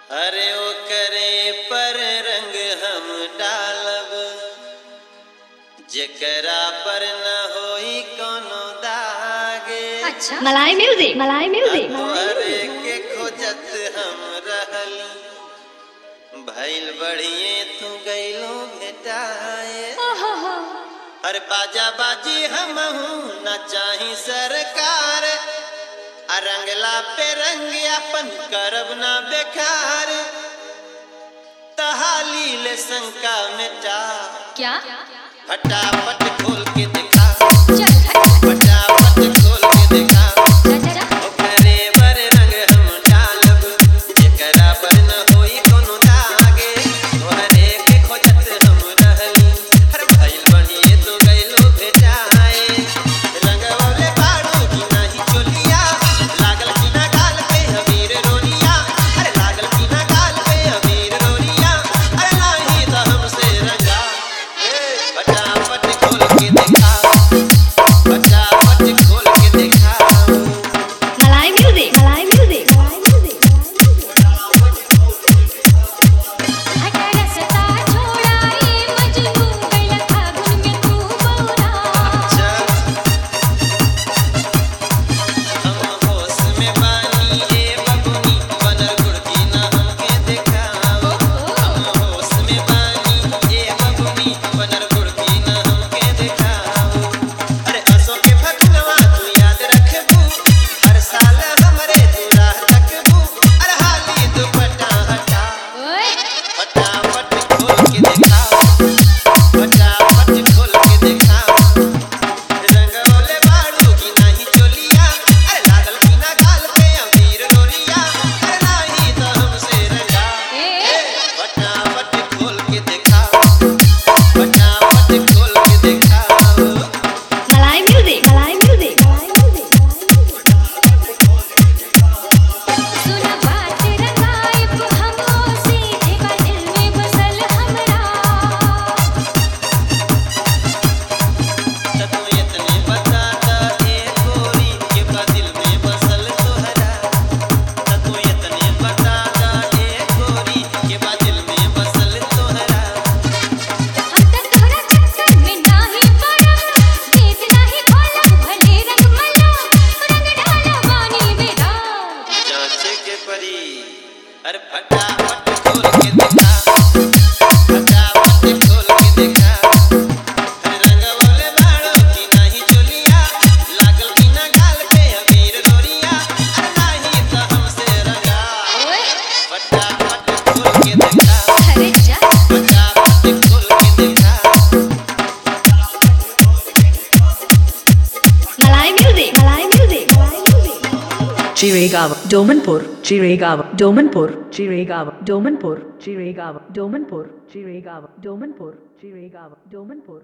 अरे ओ करे पर रंग हम डालब जेकरा पर न होई कोनो दागे। अच्छा मलाई म्यूजिक तोहरे के खोजत हम रहल भइल बढ़िए तू गइलो भेटाए। अरे बाजा बाजी हमहू न चाही सरकार रंगला पे रंग अपन करब ना बेकार तहाली ले शंका मिटा क्या फटाफट खोल के दिखा फटाफट खोल के दिखा ओकरे पर रंग हम डालब जेकरा पर न होई कोनो दागे। तोहरे के खोजत हम रहली हर भइल बढ़िए तो गइलो भेटाए। रंगवले बाड़ू की नाही चोलिया लागल की ना गाल पे अबीर रोनिया। अरे लागल की ना गाल पे अबीर रोनिया। अरे नाही तो हमसे रंगा फटाफट खोल के दिखा फटाफट खोल के दिखा। मलाई म्यूजिक अरे फटाफट खोल के दिखा फटाफट खोल के दिखा। अरे रंगवले बाड़ो की नाही चोलिया लागल की ना गाल पे अबीर गोरिया। अरे नाही तो हमसे रंगा फटाफट खोल के दिखा फटाफट खोल के दिखा। मलाई music Chiragawa, Domanpur, Chiragawa, Domanpur, Chiragawa, Domanpur, Chiragawa, Domanpur, Chiragawa, Domanpur, Chiragawa, Domanpur.